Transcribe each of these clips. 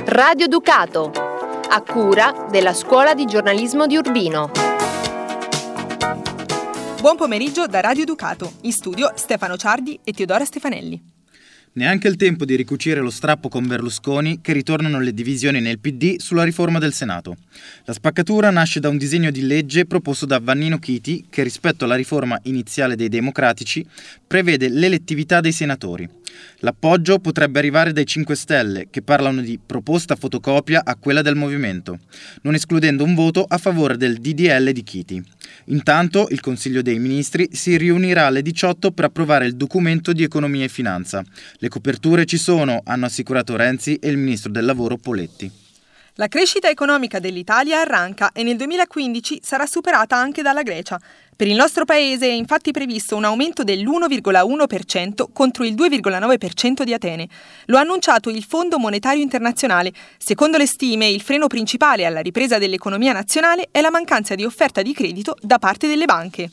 Radio Ducato, a cura della Scuola di Giornalismo di Urbino. Buon pomeriggio da Radio Ducato, in studio Stefano Ciardi e Teodora Stefanelli. Neanche il tempo di ricucire lo strappo con Berlusconi, che ritornano le divisioni nel PD sulla riforma del Senato. La spaccatura nasce da un disegno di legge proposto da Vannino Chiti che, rispetto alla riforma iniziale dei democratici, prevede l'elettività dei senatori. L'appoggio potrebbe arrivare dai 5 Stelle, che parlano di proposta fotocopia a quella del Movimento, non escludendo un voto a favore del DDL di Chiti. Intanto il Consiglio dei Ministri si riunirà alle 18 per approvare il documento di economia e finanza. Le coperture ci sono, hanno assicurato Renzi e il Ministro del Lavoro Poletti. La crescita economica dell'Italia arranca e nel 2015 sarà superata anche dalla Grecia. Per il nostro paese è infatti previsto un aumento dell'1,1% contro il 2,9% di Atene. Lo ha annunciato il Fondo Monetario Internazionale. Secondo le stime, il freno principale alla ripresa dell'economia nazionale è la mancanza di offerta di credito da parte delle banche.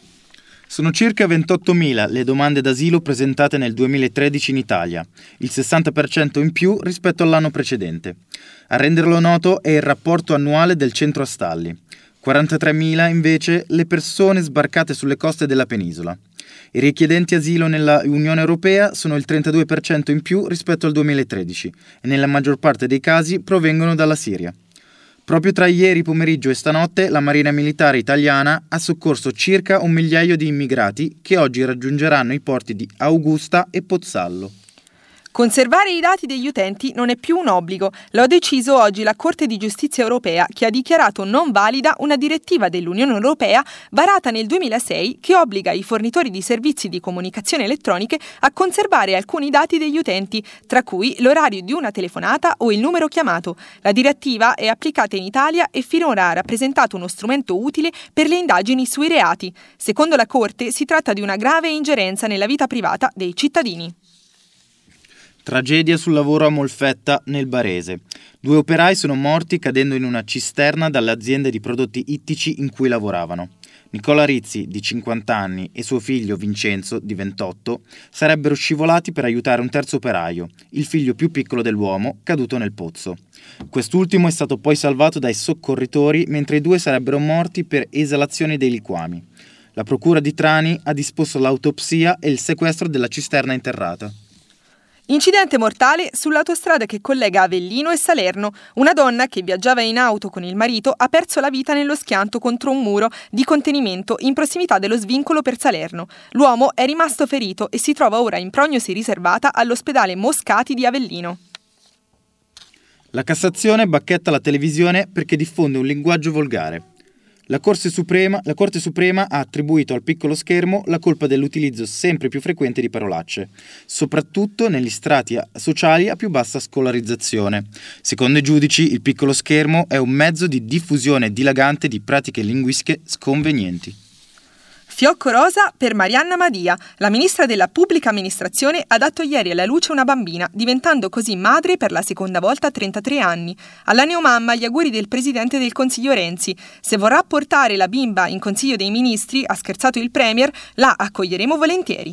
Sono circa 28.000 le domande d'asilo presentate nel 2013 in Italia, il 60% in più rispetto all'anno precedente. A renderlo noto è il rapporto annuale del centro Astalli. 43.000 invece le persone sbarcate sulle coste della penisola. I richiedenti asilo nella Unione Europea sono il 32% in più rispetto al 2013 e nella maggior parte dei casi provengono dalla Siria. Proprio tra ieri pomeriggio e stanotte la Marina Militare Italiana ha soccorso circa 1 migliaio di immigrati che oggi raggiungeranno i porti di Augusta e Pozzallo. Conservare i dati degli utenti non è più un obbligo. Lo ha deciso oggi la Corte di Giustizia Europea, che ha dichiarato non valida una direttiva dell'Unione Europea varata nel 2006 che obbliga i fornitori di servizi di comunicazione elettroniche a conservare alcuni dati degli utenti, tra cui l'orario di una telefonata o il numero chiamato. La direttiva è applicata in Italia e finora ha rappresentato uno strumento utile per le indagini sui reati. Secondo la Corte si tratta di una grave ingerenza nella vita privata dei cittadini. Tragedia sul lavoro a Molfetta, nel Barese. 2 operai sono morti cadendo in una cisterna dalle aziende di prodotti ittici in cui lavoravano. Nicola Rizzi, di 50 anni, e suo figlio Vincenzo, di 28, sarebbero scivolati per aiutare un terzo operaio, il figlio più piccolo dell'uomo, caduto nel pozzo. Quest'ultimo è stato poi salvato dai soccorritori, mentre i 2 sarebbero morti per esalazione dei liquami. La procura di Trani ha disposto l'autopsia e il sequestro della cisterna interrata. Incidente mortale sull'autostrada che collega Avellino e Salerno. Una donna che viaggiava in auto con il marito ha perso la vita nello schianto contro un muro di contenimento in prossimità dello svincolo per Salerno. L'uomo è rimasto ferito e si trova ora in prognosi riservata all'ospedale Moscati di Avellino. La Cassazione bacchetta la televisione perché diffonde un linguaggio volgare. La Corte Suprema ha attribuito al piccolo schermo la colpa dell'utilizzo sempre più frequente di parolacce, soprattutto negli strati sociali a più bassa scolarizzazione. Secondo i giudici, il piccolo schermo è un mezzo di diffusione dilagante di pratiche linguistiche sconvenienti. Fiocco rosa per Marianna Madia. La ministra della Pubblica Amministrazione ha dato ieri alla luce una bambina, diventando così madre per la seconda volta a 33 anni. Alla neomamma gli auguri del presidente del Consiglio Renzi. Se vorrà portare la bimba in Consiglio dei Ministri, ha scherzato il Premier, la accoglieremo volentieri.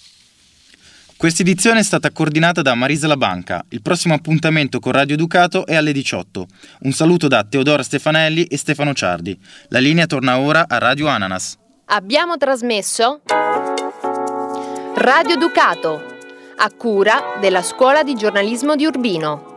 Questa edizione è stata coordinata da Marisa La Banca. Il prossimo appuntamento con Radio Ducato è alle 18. Un saluto da Teodora Stefanelli e Stefano Ciardi. La linea torna ora a Radio Ananas. Abbiamo trasmesso Radio Ducato, a cura della Scuola di Giornalismo di Urbino.